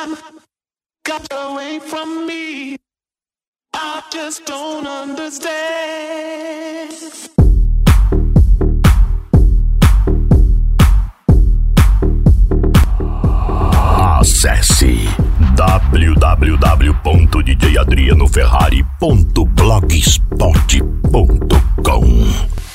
Time got away from me. I just don't understand. Acesse www.djadrianoferrari.blogspot.com.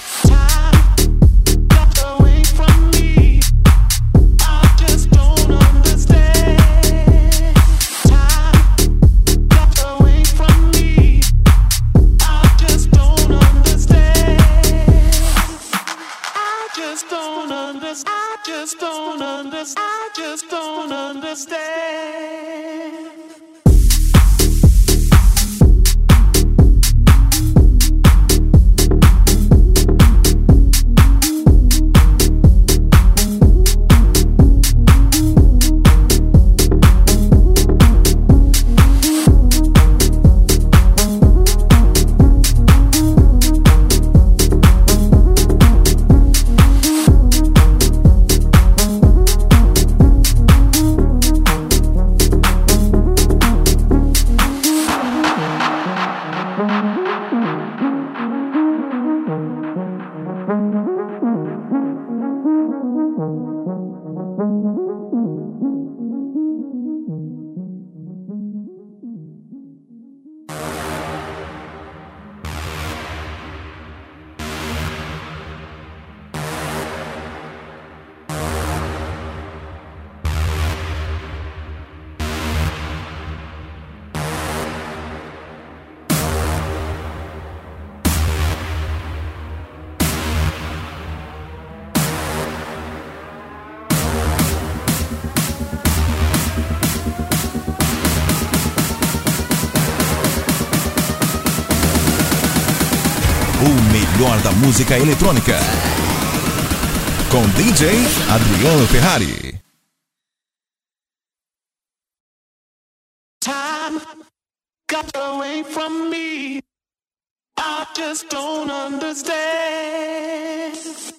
I just don't understand. O melhor da música eletrônica, com DJ Adriano Ferrari. Time got away from me. I just don't understand.